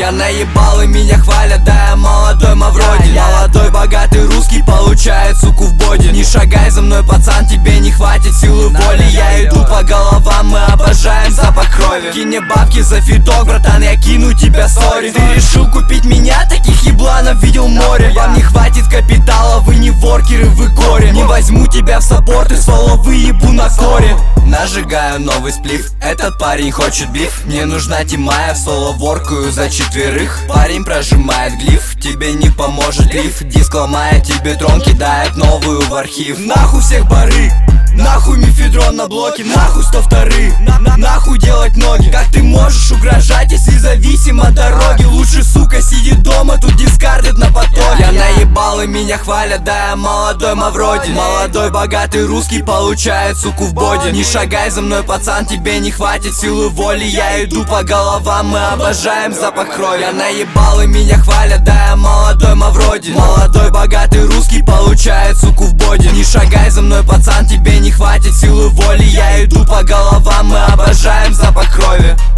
Я наебал и меня хвалят, да я молодой Мавроди. Молодой богатый русский получает суку в боди. Не шагай за мной, пацан, тебе не хватит силы воли. Я иду по головам, мы обожаем запах крови. Кинь мне бабки за фиток, братан, я кину тебя, сори. Ты решил купить меня, таких ебланов видел море. Вам не хватит капитала, вы не воркеры, вы горе. Не возьму тебя в саппорт и соло выебу на коре. Нажигаю новый сплив, этот парень хочет биф. Мне нужна тима, я в соло воркую за четверых. Парень прожимает глиф, тебе не поможет лиф. Диск ломает, тебе трон кидает новую в архив. Нахуй всех бары, нахуй мефедрон на блоке, нахуй 102, нахуй делать ноги. Как ты можешь угрожать, если зависим от дороги? Лучше, сука, сидит дома, тут дискардит на потоке. Я наебал и меня хвалят, да я молодой Мавроди. Молодой богатый русский получает суку в боди. Не шагай за мной, пацан, тебе не хватит силы воли. Я иду по головам, мы обожаем запах крови. Я наебал и меня хвалят, да я молодой Мавроди. Молодой богатый русский получает суку в боди. Не шагай за мной, пацан, тебе не хватит силы воли. Я иду по головам, мы обожаем запах крови.